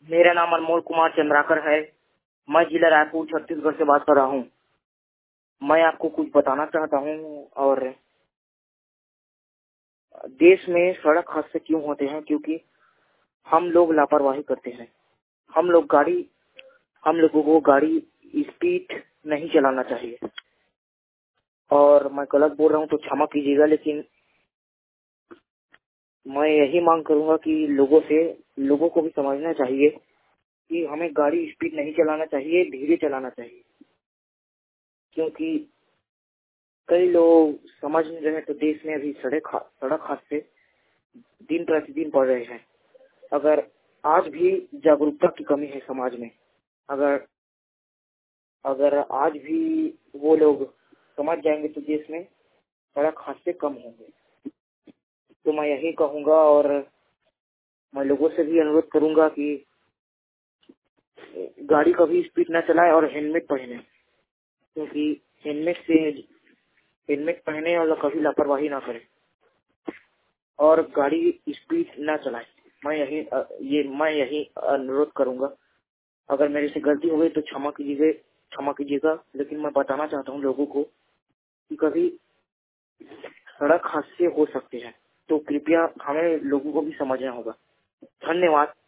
मेरा नाम अनमोल कुमार चंद्राकर है। मैं जिला रायपुर छत्तीसगढ़ से बात कर रहा हूँ। मैं आपको कुछ बताना चाहता हूँ। और देश में सड़क हादसे क्यों होते हैं? क्योंकि हम लोग लापरवाही करते हैं। हम लोगों को गाड़ी स्पीड नहीं चलाना चाहिए। और मैं गलत बोल रहा हूँ तो क्षमा कीजिएगा, लेकिन मैं यही मांग करूंगा कि लोगों को भी समझना चाहिए कि हमें गाड़ी स्पीड नहीं चलाना चाहिए, धीरे चलाना चाहिए। क्योंकि कई लोग समझ नहीं रहे, तो देश में अभी सड़क हादसे दिन प्रतिदिन बढ़ रहे हैं। अगर आज भी जागरूकता की कमी है समाज में, अगर अगर आज भी वो लोग समझ जाएंगे तो देश में सड़क हादसे कम होंगे। तो मैं यही कहूंगा, और मैं लोगों से भी अनुरोध करूंगा कि गाड़ी कभी स्पीड न चलाए और हेलमेट पहने। क्योंकि हेलमेट पहने और कभी लापरवाही ना करें और गाड़ी स्पीड न चलाए। मैं यही अनुरोध करूंगा। अगर मेरे से गलती हो गई तो क्षमा कीजिएगा, लेकिन मैं बताना चाहता हूँ लोगों को कि कभी सड़क हादसे हो सकते हैं, तो कृपया हमें लोगों को भी समझना होगा। धन्यवाद।